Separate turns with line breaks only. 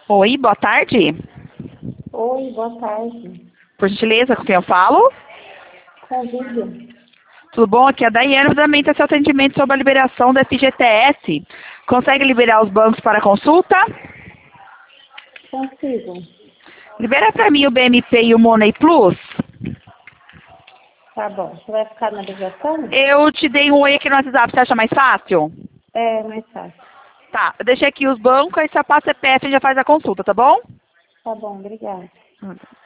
Oi, boa tarde.
Oi, boa tarde.
Por gentileza, com quem eu falo?
Convide.
Tudo bom? Aqui é a Daiane, também seu atendimento sobre a liberação da FGTS. Consegue liberar os bancos para consulta?
Consigo.
Libera para mim o BMP e o Money Plus.
Tá bom. Você vai ficar na ligação?
Eu te dei um oi aqui no WhatsApp, você acha mais fácil?
É, mais fácil.
Tá, eu deixei aqui os bancos, aí você passa CPF e já faz a consulta, tá bom?
Tá bom, obrigada.